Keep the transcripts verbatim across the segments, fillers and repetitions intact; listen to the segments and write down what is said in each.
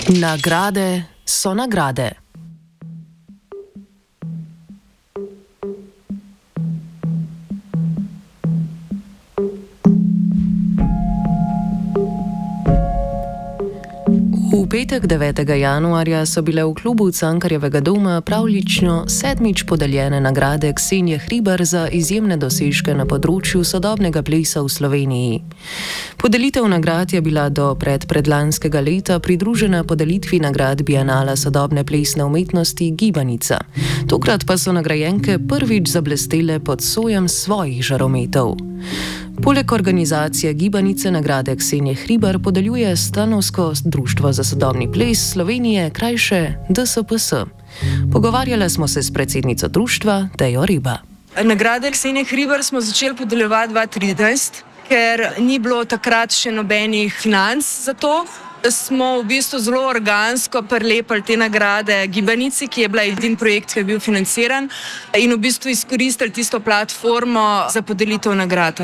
Nagrade so nagrade. V petek devetega januarja so bile v klubu Cankarjevega doma pravljično sedmič podeljene nagrade Ksenije Hribar za izjemne dosežke na področju sodobnega plesa v Sloveniji. Podelitev nagrad je bila do predpredlanskega leta pridružena podelitvi nagrad Bienala sodobne plesne umetnosti Gibanica. Tokrat pa so nagrajenke prvič zablestele pod sojem svojih žarometov. Poleg organizacije Gibanice nagrade Ksenije Hribar podeljuje Stanovsko društvo za sodobni ples Slovenije, krajše D S P S. Pogovarjala smo se s predsednico društva, Tejo Riba. Nagrade Ksenije Hribar smo začeli podeljevati dva tisoč trinajst, ker ni bilo takrat še nobenih financ za to. Smo v bistvu zelo organsko prilepili te nagrade Gibanici, ki je bila edini projekt, ki je bil financiran, in v bistvu izkoristili tisto platformo za podelitev nagrad.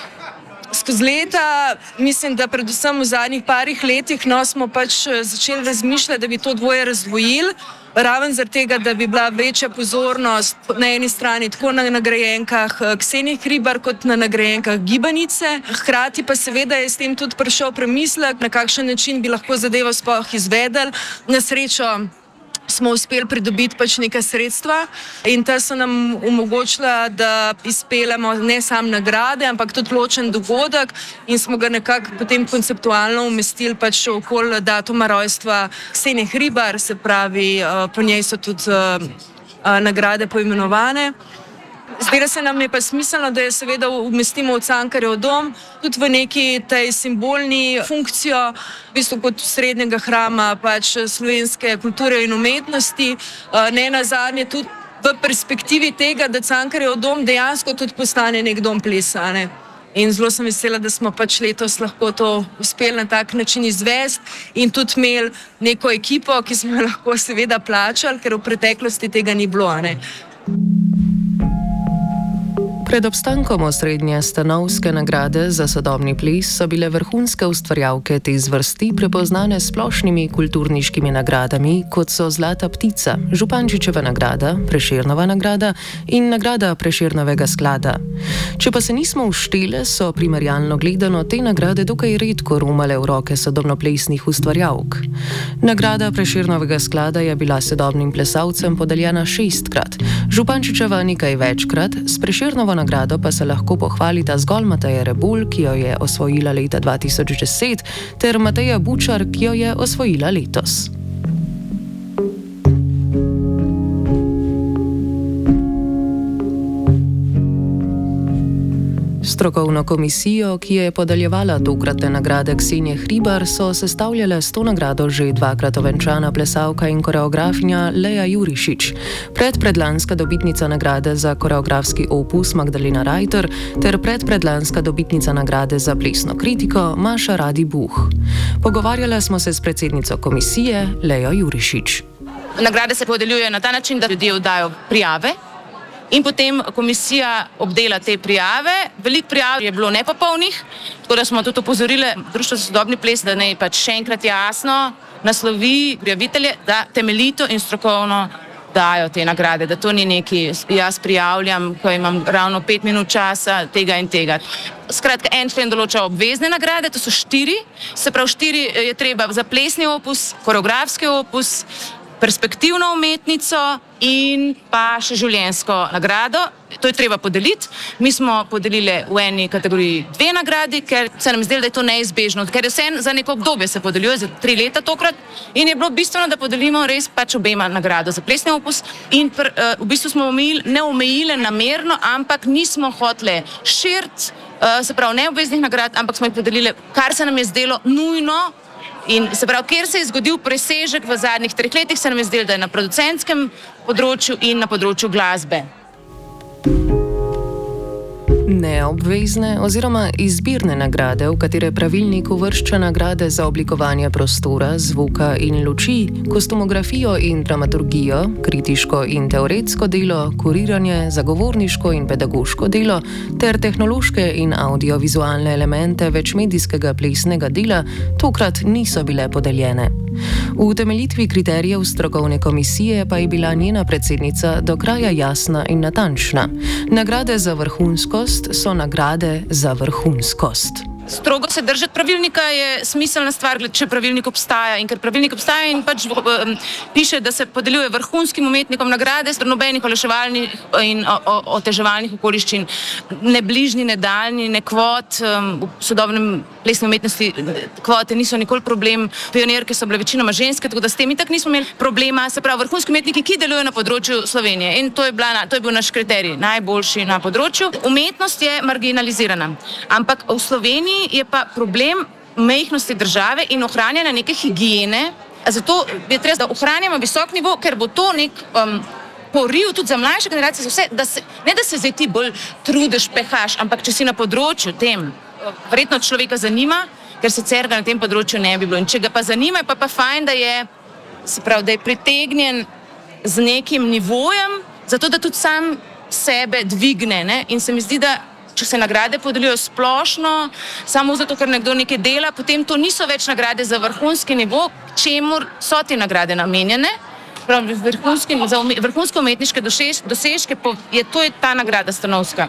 Skozi leta, mislim, da predvsem v zadnjih parih letih, no, smo pač začeli razmišljati, da bi to dvoje razdvojili, raven zaradi tega, da bi bila večja pozornost na eni strani tako na nagrajenkah Ksenije Hribar kot na nagrajenkah Gibanice. Hkrati pa seveda je s tem tudi prišel premislek, na kakšen način bi lahko zadevo sploh izvedeli. Na srečo smo uspeli pridobiti pač neka sredstva in ta so nam omogočila, da izpeljemo ne samo nagrade, ampak tudi ločen dogodek in smo ga nekako potem konceptualno umestili pač okoli datuma rojstva Ksenije Hribar, se pravi, po njej so tudi nagrade poimenovane. Zdelo se nam je pa smiselno, da je seveda umestimo v Cankarjev dom, tudi v neki tej simbolni funkcijo, v bistvu kot srednjega hrama pač slovenske kulture in umetnosti, ne nazadnje tudi v perspektivi tega, da Cankarjev dom dejansko tudi postane nek dom plesa. Ne? In zelo sem vesela, da smo pač letos lahko to uspeli na tak način izvesti in tudi imeli neko ekipo, ki smo jo lahko seveda plačali, ker v preteklosti tega ni bilo. Ne? Pred obstankom osrednje Stanovske nagrade za sodobni ples so bile vrhunske ustvarjalke te zvrsti prepoznane s splošnimi kulturniškimi nagradami, kot so Zlata ptica, Župančičeva nagrada, Prešernova nagrada in nagrada Prešernovega sklada. Če pa se nismo uštele, so primerjalno gledano te nagrade dokaj redko romale v roke sodobnoplesnih ustvarjalk. Nagrada Prešernovega sklada je bila sodobnim plesalcem podeljena šestkrat, Župančičeva nekaj večkrat, s Prešernovo nagrado pa se lahko pohvalita zgolj Mateja Rebolj, ki jo je osvojila leta dva tisoč deset, ter Mateja Bučar, ki jo je osvojila letos. Strokovno komisijo, ki je podeljevala tokratne nagrade Ksenije Hribar, so sestavljale s to nagrado že dvakrat ovenčana plesalka in koreografinja Leja Jurišič, predpredlanska dobitnica nagrade za koreografski opus Magdalena Rajter ter predpredlanska dobitnica nagrade za plesno kritiko Maša Radi Buh. Pogovarjala smo se s predsednico komisije Lejo Jurišič. Nagrade se podeljujejo na ta način, da ljudje oddajo prijave. In potem komisija obdela te prijave. Veliko prijav je bilo nepopolnih, tako da smo tudi opozorili Društvo za sodobni ples, da naj pač še enkrat jasno naslovi prijavitelje, da temeljito in strokovno dajo te nagrade, da to ni neki jaz prijavljam, ko imam ravno pet minut časa tega in tega. Skratka, en člen določa obvezne nagrade, to so štiri, se pravi štiri je treba za plesni opus, koreografski opus, perspektivno umetnico in pa še življenjsko nagrado. To je treba podeliti. Mi smo podelili v eni kategoriji dve nagradi, ker se nam zdelo, da je to neizbežno, ker je vse za neko obdobje se podeljuje, za tri leta tokrat, in je bilo bistveno, da podelimo res pač obema nagrado za plesni opus in pr, uh, v bistvu smo omejili, ne omejili namerno, ampak nismo hoteli širiti, uh, se pravi neobveznih nagrad, ampak smo jih podelili, kar se nam je zdelo nujno. In se pravi, kjer se je zgodil presežek v zadnjih treh letih, se nam je zdelo, da je na producentskem področju in na področju glasbe. Neobvezne oziroma izbirne nagrade, v katere pravilnik uvršča nagrade za oblikovanje prostora, zvuka in luči, kostumografijo in dramaturgijo, kritiško in teoretsko delo, kuriranje, zagovorniško in pedagoško delo ter tehnološke in audiovizualne elemente večmedijskega plesnega dela, tokrat niso bile podeljene. V utemeljitvi kriterijev strokovne komisije pa je bila njena predsednica do kraja jasna in natančna. Nagrade za vrhunskost so nagrade za vrhunskost. Strogo se držati pravilnika je smiselna stvar, če pravilnik obstaja. In ker pravilnik obstaja in pač um, piše, da se podeljuje vrhunskim umetnikom nagrade, nobenih olajševalnih in oteževalnih okoliščin, ne bližnji, ne daljni, ne kvot. Um, v sodobnem plesni umetnosti kvote niso nikoli problem. Pionirke so bile večinoma ženske, tako da s tem itak nismo imeli problema. Se pravi, vrhunski umetniki, ki delujejo na področju Slovenije. In to je, bila, to je bil naš kriterij, najboljši na področju. Umetnost je marginalizirana, ampak v Sloveniji je pa problem majhnosti države in ohranjanja neke higiene. Zato je treba, da ohranjamo visok nivo, ker bo to nek um, poriv tudi za mlajše generacije, za vse, da se, ne da se zdaj ti bolj trudiš, pehaš, ampak če si na področju tem, verjetno človeka zanima, ker sicer ga na tem področju ne bi bilo. In če ga pa zanima, je pa, pa fajn, da je, se pravi, da je pritegnjen z nekim nivojem, zato da tudi sam sebe dvigne. Ne? In se mi zdi, da če se nagrade podeljujo splošno, samo zato, ker nekdo nekaj dela, potem to niso več nagrade za vrhunski nivo, čemu so te nagrade namenjene. Prav, vrhunski, za vrhunske umetniške dosežke je to je ta nagrada stanovska.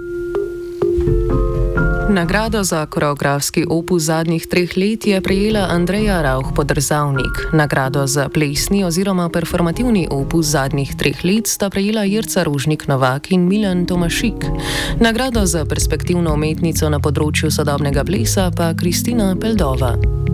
Nagrado za koreografski opus zadnjih treh let je prejela Andreja Rauch-Podrzavnik. Nagrado za plesni oziroma performativni opus zadnjih treh let sta prejela Jerca Rožnik-Novak in Milan Tomašik. Nagrado za perspektivno umetnico na področju sodobnega plesa pa Kristina Peldova.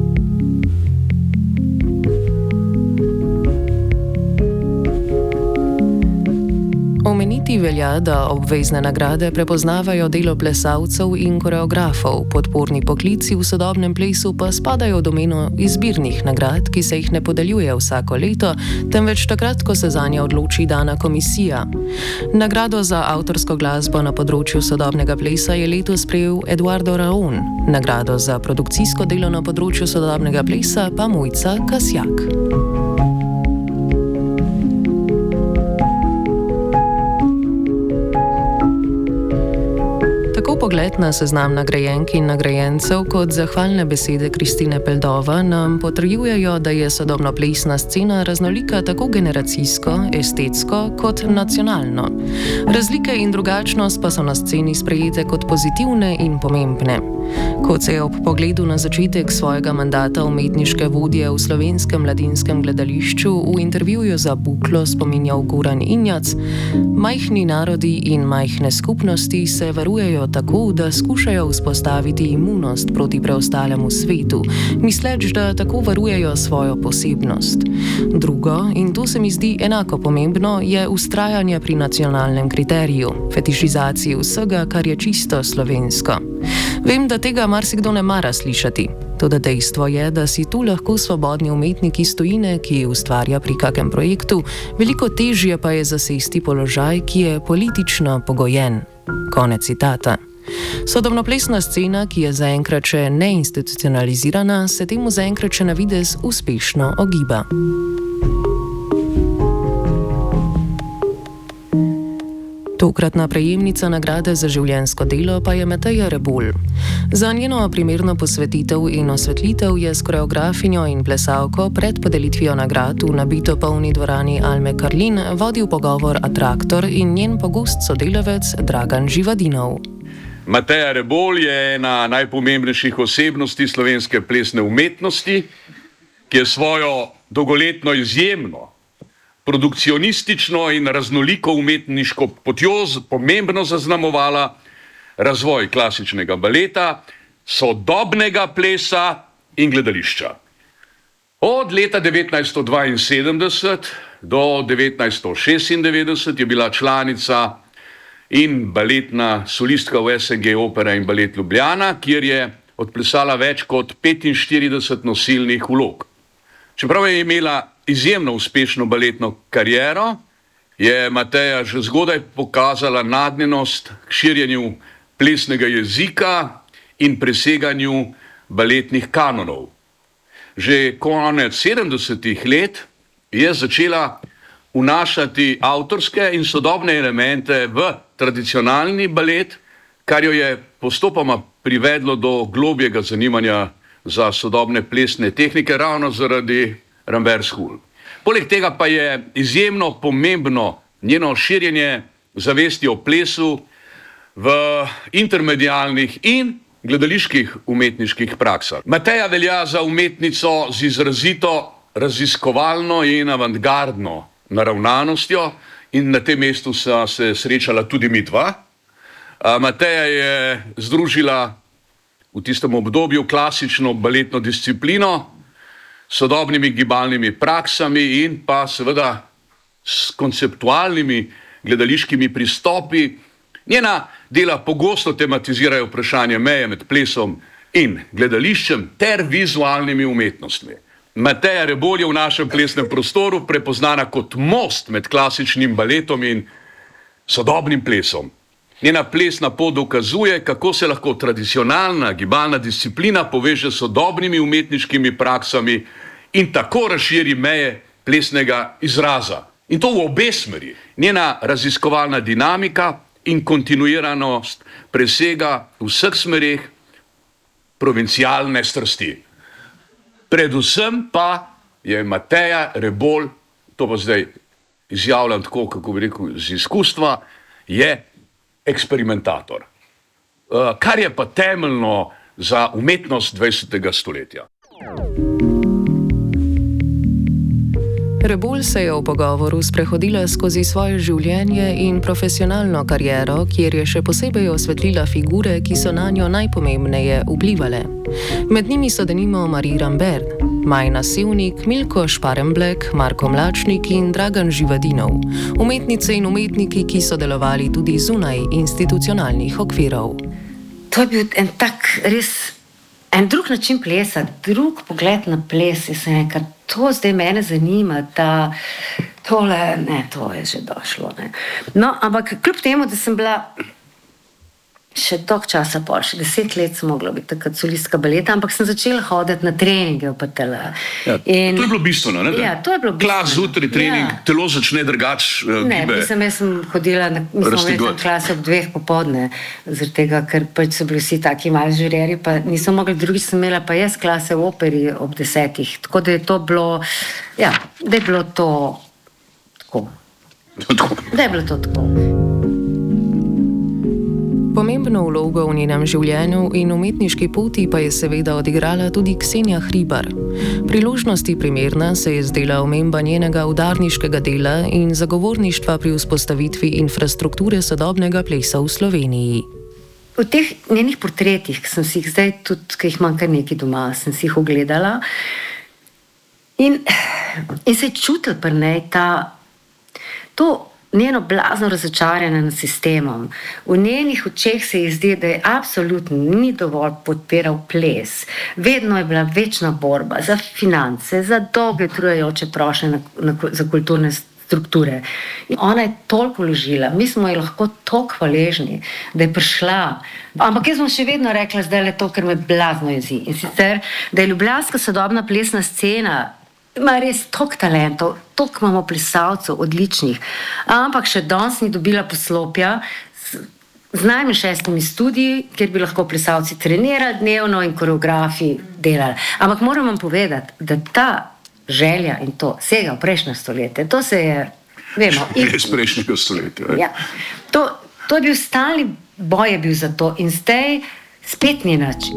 Omeniti velja, da obvezne nagrade prepoznavajo delo plesalcev in koreografov, podporni poklici v sodobnem plesu pa spadajo v domeno izbirnih nagrad, ki se jih ne podeljuje vsako leto, temveč takrat, ko se zanje odloči dana komisija. Nagrado za avtorsko glasbo na področju sodobnega plesa je letos prejel Eduardo Raon, nagrado za produkcijsko delo na področju sodobnega plesa pa Mojca Kasjak. Tako pogled na seznam nagrajenk in nagrajencev kot zahvalne besede Kristine Peldova nam potrjujejo, da je sodobno plesna scena raznolika tako generacijsko, estetsko kot nacionalno. Razlike in drugačnost pa so na sceni sprejete kot pozitivne in pomembne. Kot se je ob pogledu na začetek svojega mandata umetniške vodje v Slovenskem mladinskem gledališču v intervjuju za Buklo spominjal Goran Injac, majhni narodi in majhne skupnosti se varujejo tako, da skušajo vzpostaviti imunost proti preostalemu svetu, misleč, da tako varujejo svojo posebnost. Drugo, in to se mi zdi enako pomembno, je vztrajanje pri nacionalnem kriteriju, fetišizaciji vsega, kar je čisto slovensko. Vem, da tega marsikdo ne mara slišati. Toda dejstvo je, da si tu lahko svobodni umetniki iz tujine, ki ustvarja pri kakem projektu, veliko težje pa je zasesti položaj, ki je politično pogojen. Konec citata. Sodobnoplesna scena, ki je zaenkrat še neinstitucionalizirana, se temu zaenkrat še na videz uspešno ogiba. Tokratna prejemnica nagrade za življenjsko delo pa je Mateja Rebolj. Za njeno primerno posvetitev in osvetlitev je s koreografinjo in plesalko pred podelitvijo nagrad v nabito polni dvorani Alme Karlin vodil pogovor atraktor in njen pogost sodelavec Dragan Živadinov. Mateja Rebolj je ena najpomembnejših osebnosti slovenske plesne umetnosti, ki je svojo dolgoletno izjemno produkcionistično in raznoliko umetniško potjo pomembno zaznamovala razvoj klasičnega baleta, sodobnega plesa in gledališča. Od leta devetnajststo dvainsedemdeset do devetnajststo šestindevetdeset je bila članica in baletna solistka v S N G Opera in Balet Ljubljana, kjer je odplesala več kot petinštirideset nosilnih vlog. Čeprav je imela izjemno uspešno baletno kariero, je Mateja že zgodaj pokazala nagnjenost k širjenju plesnega jezika in preseganju baletnih kanonov. Že konec sedemdesetih let je začela vnašati avtorske in sodobne elemente v tradicionalni balet, kar jo je postopoma privedlo do globjega zanimanja za sodobne plesne tehnike ravno zaradi Rambert School. Poleg tega pa je izjemno pomembno njeno širjenje zavesti o plesu v intermedialnih in gledaliških umetniških praksah. Mateja velja za umetnico z izrazito raziskovalno in avantgardno naravnanostjo in na tem mestu sta se srečala tudi mi dva. Mateja je združila v tistem obdobju klasično baletno disciplino s sodobnimi gibalnimi praksami in pa seveda s konceptualnimi gledališkimi pristopi. Njena dela pogosto tematizirajo vprašanje meje med plesom in gledališčem ter vizualnimi umetnostmi. Mateja Rebolj je v našem plesnem prostoru prepoznana kot most med klasičnim baletom in sodobnim plesom. Njena plesna pot dokazuje, kako se lahko tradicionalna gibalna disciplina poveže s sodobnimi umetniškimi praksami in tako razširi meje plesnega izraza. In to v obe smeri. Njena raziskovalna dinamika in kontinuiranost presega v vseh smereh provincialne strasti. Predvsem pa je Mateja Rebolj, to pa zdaj izjavljam tako, kako bi rekel, z izkustva, je eksperimentator. Kar je pa temeljno za umetnost dvajsetega stoletja. Rebolj se je v pogovoru sprehodila skozi svoje življenje in profesionalno kariero, kjer je še posebej osvetlila figure, ki so na njo najpomembneje vplivale. Med njimi so denimo Marie Rambert, Majna Sevnik, Milko Šparemblek, Marko Mlačnik in Dragan Živadinov, umetnice in umetniki, ki so delovali tudi zunaj institucionalnih okvirov. To je bil en tak res, en drug način plesa, drug pogled na ples. Jaz sem nekaj, to zdaj mene zanima, da tole, ne, to je že došlo. Ne. No, ampak kljub temu, da sem bila še dolgo časa pol, še deset let sem mogla biti takrat solistka baleta, ampak sem začela hoditi na treninge v P T L. Ja, in, to je bilo bistveno, ne? Ja, to je bilo bistveno. Klas zjutraj trening, ja. Telo začne drugač uh, ne, gibe. Ne, jaz sem hodila, na, mislim, imela sem klase ob dveh popoldne, zaradi tega, ker pač so bili vsi taki mali žureri, pa nisem mogla, drugič sem imela pa jaz klase v operi ob desetih, tako da je to bilo, ja, da je bilo to tako. Da je bilo to tako. Pomembno vlogo v njenem življenju in umetniški poti pa je seveda odigrala tudi Ksenija Hribar. Priložnosti primerna se je zdela omemba njenega udarniškega dela in zagovorništva pri vzpostavitvi infrastrukture sodobnega plesa v Sloveniji. V teh njenih portretih, ki sem si jih zdaj tudi, ki jih imam kar nekaj doma, sem si jih ogledala in, in se je čutil pri njej ta, to njeno blazno razočaranje nad sistemom. V njenih očeh se je zdi, da je absolutno ni dovolj podpiral ples. Vedno je bila večna borba za finance, za dolge trujajoče prošnje na, na, za kulturne strukture. In ona je toliko vložila, mi smo ji lahko toliko hvaležni, da je prišla. Ampak jaz bom še vedno rekla zdaj le to, ker me blazno jezi. In sicer, da je ljubljanska sodobna plesna scena ima res toliko talentov, toliko imamo plesalcev, odličnih, ampak še danes ni dobila poslopja z, z najmanj šestimi studiji, kjer bi lahko plesalci trenirali dnevno in koreografi delali. Ampak moram vam povedati, da ta želja in to sega v prejšnje stoletje, to se je, vemo... Iz prejšnjega stoletja. Ja, to, to je bil stalni boj je bil za to in zdaj spet ni način.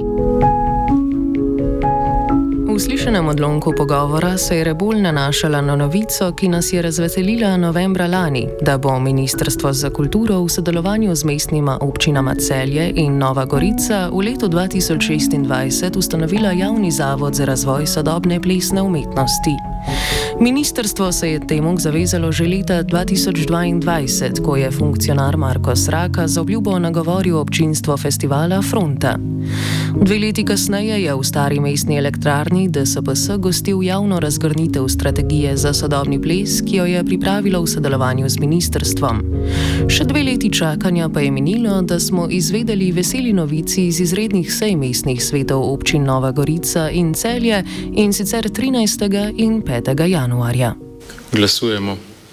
V slišanem odlomku pogovora se je Rebolj nanašala na novico, ki nas je razveselila novembra lani, da bo Ministrstvo za kulturo v sodelovanju z mestnima občinama Celje in Nova Gorica v letu dva tisoč šestindvajset ustanovila javni zavod za razvoj sodobne plesne umetnosti. Ministrstvo se je temu zavezalo že leta dva tisoč dvaindvajset, ko je funkcionar Marko Sraka z obljubo nagovoril občinstvo festivala Fronta. Dve leti kasneje je v stari mestni elektrarni D S P S gostil javno razgrnitev strategije za sodobni ples, ki jo je pripravilo v sodelovanju z ministrstvom. Še dve leti čakanja pa je minilo, da smo izvedeli veseli novici iz izrednih sej mestnih svetov občin Nova Gorica in Celje, in sicer trinajstega in petega januarja. Glasujemo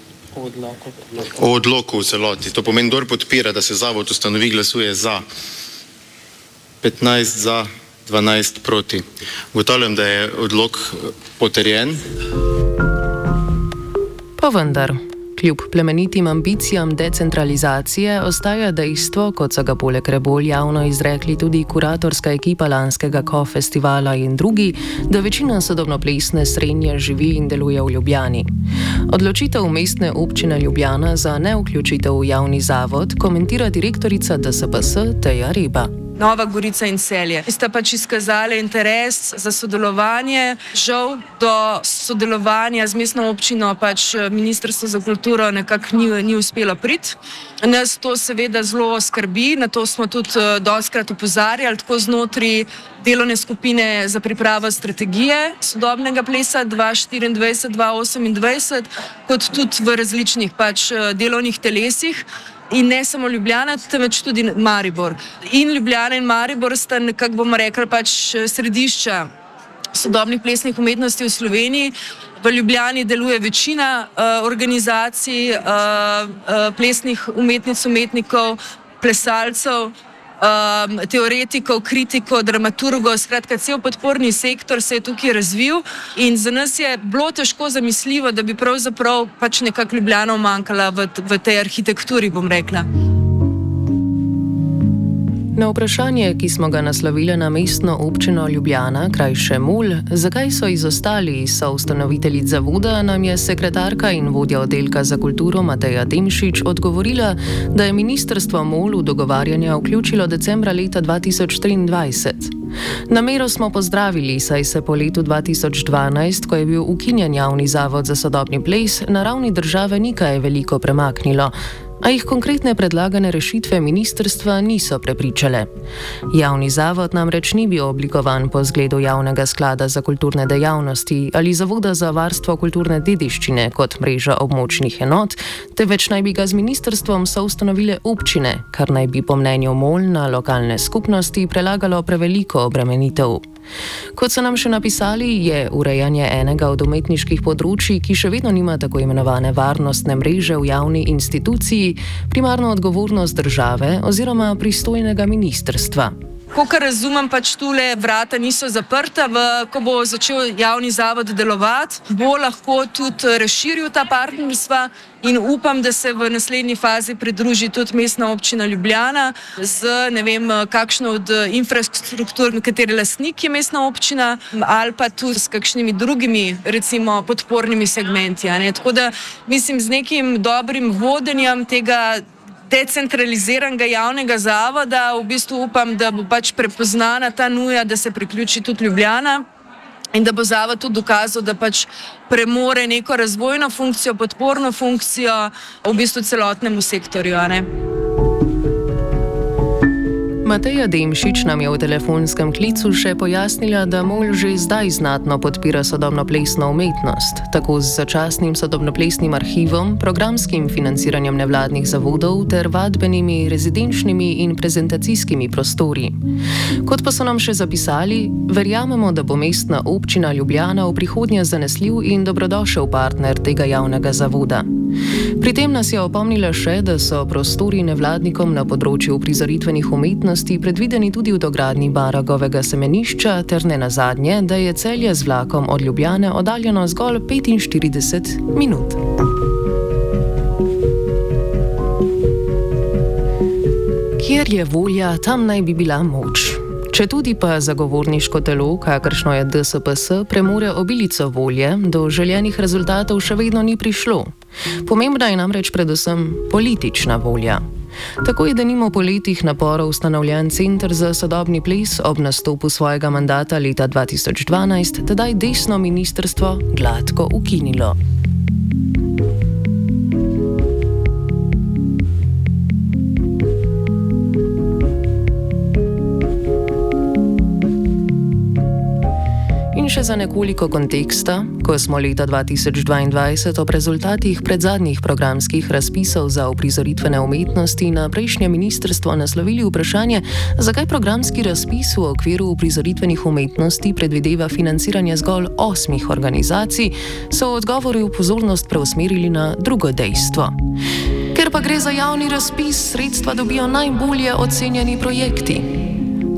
o odloku v celoti. To pomeni, kdor podpira, da se zavod ustanovi, glasuje za. petnajst za, dvanajst proti. Ugotavljam, da je odlok potrjen. Pa vendar, kljub plemenitim ambicijam decentralizacije ostaja dejstvo, kot so ga poleg Rebolj javno izrekli tudi kuratorska ekipa lanskega K O festivala in drugi, da večina sodobnoplesne srednje živi in deluje v Ljubljani. Odločitev Mestne občine Ljubljana za nevključitev v javni zavod komentira direktorica D S P S Teja Reba. Nova Gorica in Celje sta pač izkazali interes za sodelovanje. Žal do sodelovanja z mestno občino pač Ministrstvo za kulturo nekako ni, ni uspelo priti. Nas to seveda zelo skrbi, na to smo tudi dostikrat opozarjali, tako znotraj delovne skupine za pripravo strategije sodobnega plesa dva tisoč štiriindvajset do dva tisoč osemindvajset, kot tudi v različnih pač delovnih telesih. In ne samo Ljubljana, temveč tudi Maribor. In Ljubljana in Maribor sta nekako, bomo rekli, pač središča sodobnih plesnih umetnosti v Sloveniji. V Ljubljani deluje večina uh, organizacij, uh, uh, plesnih umetnic, umetnikov, plesalcev, Um, teoretikov, kritikov, dramaturgov, skratka, cel podporni sektor se je tukaj razvil in za nas je bilo težko zamisljivo, da bi pravzaprav pač nekako Ljubljana umanjkala v, v tej arhitekturi, bom rekla. Na vprašanje, ki smo ga naslovili na Mestno občino Ljubljana, krajše MOL, zakaj so izostali soustanoviteljic zavoda, nam je sekretarka in vodja oddelka za kulturo Mateja Demšič odgovorila, da je ministrstvo MOL v dogovarjanja vključilo decembra leta dva tisoč triindvajset. Namero smo pozdravili, saj se po letu dva tisoč dvanajst, ko je bil ukinjen javni zavod za sodobni ples, na ravni države ni kaj veliko premaknilo, a jih konkretne predlagane rešitve ministrstva niso prepričale. Javni zavod namreč ni bil oblikovan po zgledu javnega sklada za kulturne dejavnosti ali zavoda za varstvo kulturne dediščine kot mreža območnih enot, temveč naj bi ga z ministrstvom soustanovile občine, kar naj bi po mnenju MOL na lokalne skupnosti prelagalo preveliko obremenitev. Kot so nam še napisali, je urejanje enega od umetniških področij, ki še vedno nima tako imenovane varnostne mreže v javni instituciji, primarno odgovornost države oziroma pristojnega ministrstva. Kolikor razumem, pač tule vrata niso zaprta, v, ko bo začel javni zavod delovati, bo lahko tudi razširil ta partnerstva in upam, da se v naslednji fazi pridruži tudi Mestna občina Ljubljana z ne vem, kakšno od infrastruktur, katere lastnik je Mestna občina, ali pa tudi s kakšnimi drugimi, recimo, podpornimi segmenti. Ne? Tako da mislim, z nekim dobrim vodenjem tega decentraliziranega javnega zavoda, v bistvu upam, da bo pač prepoznana ta nuja, da se priključi tudi Ljubljana in da bo zavod tudi dokazal, da pač premore neko razvojno funkcijo, podporno funkcijo v bistvu celotnemu sektorju. Ne? Mateja Demšič nam je v telefonskem klicu še pojasnila, da MOL že zdaj znatno podpira sodobnoplesno umetnost, tako z začasnim sodobnoplesnim arhivom, programskim financiranjem nevladnih zavodov ter vadbenimi, rezidenčnimi in prezentacijskimi prostori. Kot pa so nam še zapisali, verjamemo, da bo Mestna občina Ljubljana v prihodnje zanesljiv in dobrodošel partner tega javnega zavoda. Pri tem nas je opomnila še, da so prostori nevladnikom na področju uprizoritvenih umetnosti predvideni tudi v dogradnji Baragovega semenišča ter ne nazadnje, da je Celje z vlakom od Ljubljane oddaljeno zgolj petinštirideset minut. Kjer je volja, tam naj bi bila moč. Četudi pa zagovorniško telo, kakršno je D S P S, premore obilico volje, do željenih rezultatov še vedno ni prišlo. Pomembna je namreč predvsem politična volja. Tako je denimo po letih naporov ustanovljen Center za sodobni ples ob nastopu svojega mandata leta dva tisoč dvanajst tedaj desno ministrstvo gladko ukinilo. In še za nekoliko konteksta, ko smo leta dva tisoč dvaindvajset ob rezultatih predzadnjih programskih razpisov za uprizoritvene umetnosti na prejšnje ministrstvo naslovili vprašanje, zakaj programski razpis v okviru uprizoritvenih umetnosti predvideva financiranje zgolj osmih organizacij, so v odgovoru pozornost preusmerili na drugo dejstvo. Ker pa gre za javni razpis, sredstva dobijo najbolje ocenjeni projekti.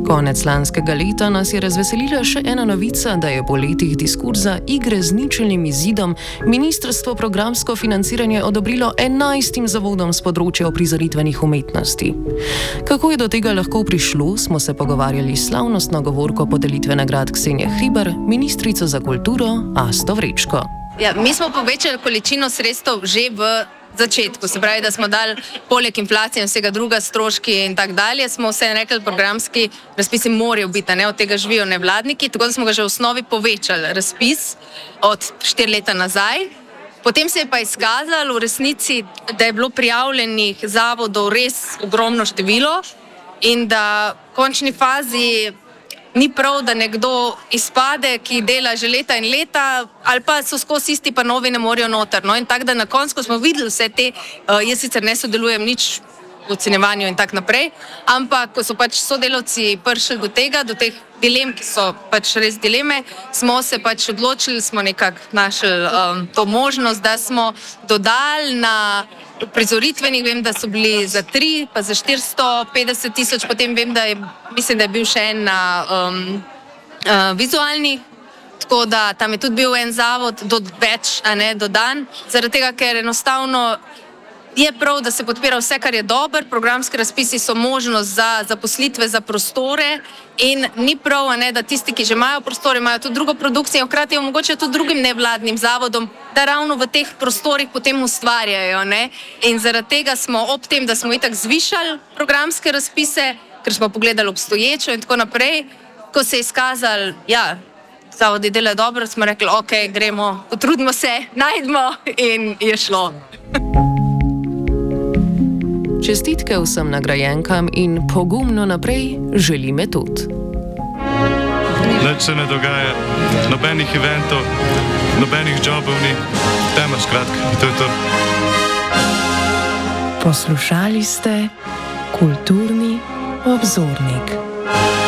Konec lanskega leta nas je razveselila še ena novica, da je po letih diskurza igre z ničelnim izidom ministrstvo programsko financiranje odobrilo enajstim zavodom z področja uprizoritvenih umetnosti. Kako je do tega lahko prišlo, smo se pogovarjali s slavnostno govorko podelitve nagrad Ksenije Hribar, ministrico za kulturo Asto Vrečko. Ja, mi smo povečali količino sredstev že v začetku, se pravi, da smo dali poleg inflacije in vsega druga stroški in tak dalje, smo vse rekli, programski razpisi morajo biti, ne, od tega živijo nevladniki, tako da smo ga že v osnovi povečali razpis od štiri leta nazaj. Potem se je pa izkazalo v resnici, da je bilo prijavljenih zavodov res ogromno število in da v končni fazi ni prav, da nekdo izpade, ki dela že leta in leta, ali pa so skozi isti pa novi ne morejo noter. No, in tako da na koncu smo videli vse te, uh, jaz sicer ne sodelujem nič v ocenjevanju in tako naprej, ampak ko so pač sodelavci prišli do tega, do teh dilem, ki so pač res dileme, smo se pač odločili, smo nekako našli um, to možnost, da smo dodali na prizoritvenih, vem, da so bili za tri, pa za štiristo petdeset tisoč, potem vem, da je, mislim, da je bil še en na um, uh, vizualnih, tako da tam je tudi bil en zavod, do več, a ne, dodan, zaradi tega, ker enostavno je prav, da se podpira vse, kar je dobro, programski razpisi so možnost za zaposlitve, za prostore in ni prav, ne, da tisti, ki že imajo prostore, imajo tudi drugo produkcijo, hkrati omogočajo tudi drugim nevladnim zavodom, da ravno v teh prostorih potem ustvarjajo. Ne. In zaradi tega smo ob tem, da smo itak zvišali programske razpise, ker smo pogledali obstoječo in tako naprej, ko se je izkazali, ja, zavodi delajo dobro, smo rekli, ok, gremo, potrudimo se, najdemo in je šlo. Čestitke vsem nagrajenkam in pogumno naprej želi Metod. Nič se ne dogaja, nobenih eventov, nobenih jobov ni, tema skratka, to je to. Poslušali ste Kulturni obzornik.